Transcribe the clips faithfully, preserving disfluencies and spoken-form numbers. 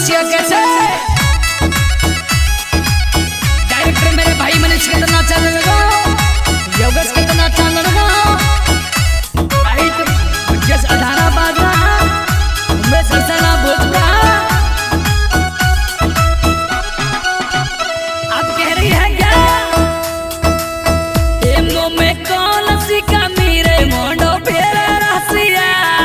Malaysia कैसे director मेरे भाई मनीष कितना चल लगा योगेश कितना चल लगा भाई तो जस अधारा बाजा मैं सरसना भोजपुरा अब कह रही है क्या एमो में कौन सी कमी रे मोंडो फेरा रसिया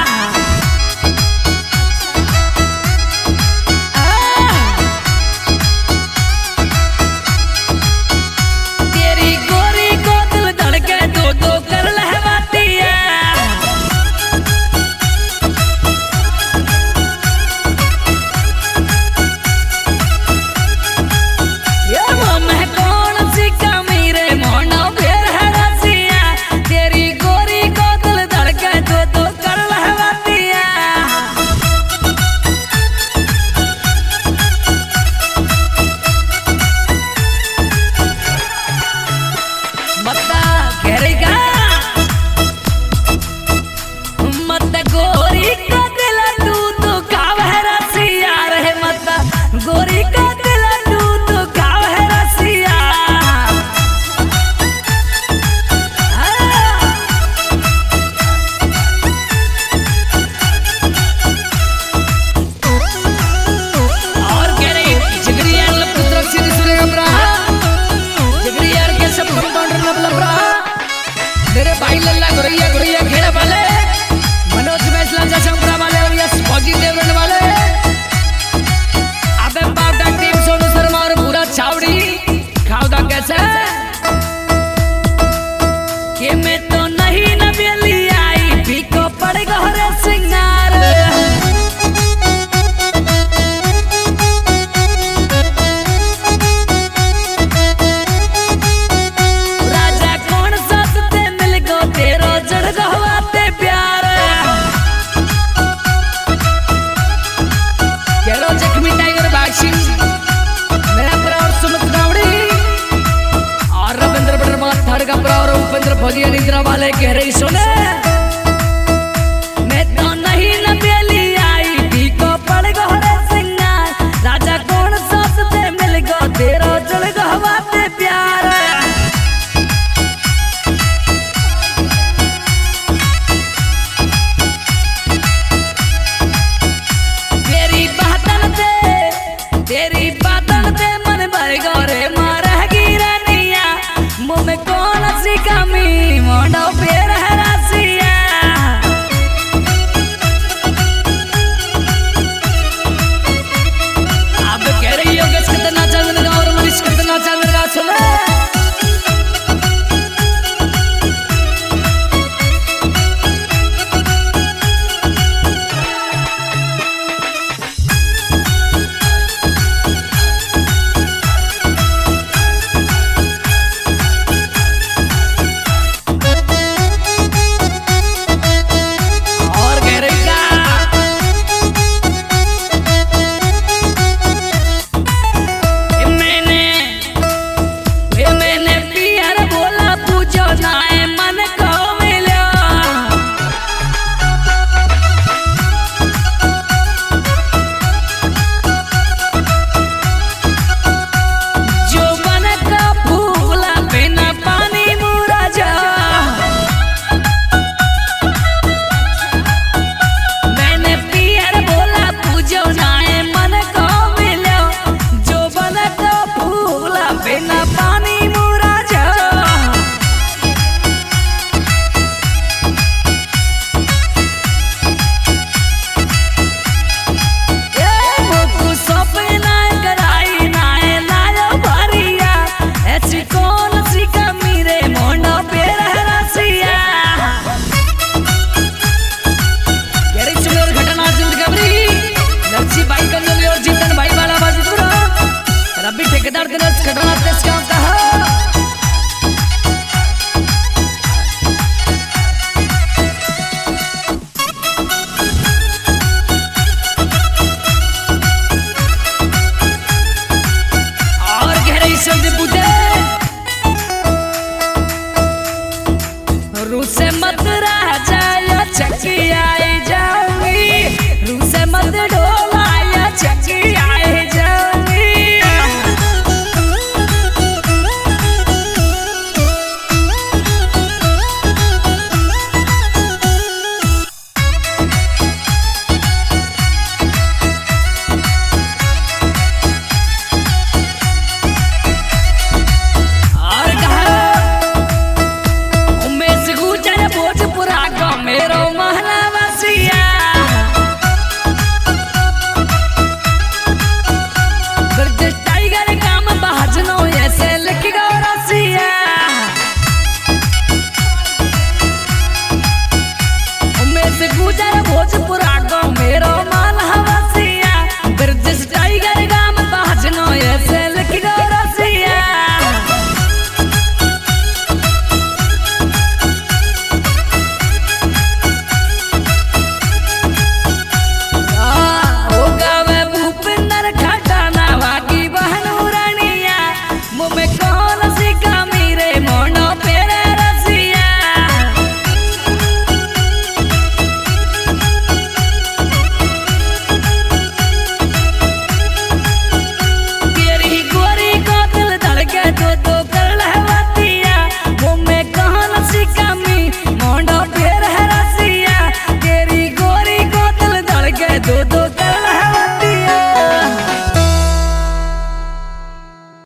मेरे भाई लल्ला गुरैया गुरैया खेड़ा वाले मनोज मैसला जशंपुरा वाले और यश फौजी देवरन वाले अबे बाप डा टीम सोनू शर्मा और पूरा छावड़ी खावदा कैसे कि मैं तो नहीं न बेली आई पीको पड़ गहरे सिंगार फौजी निद्रा वाले कह रही सुने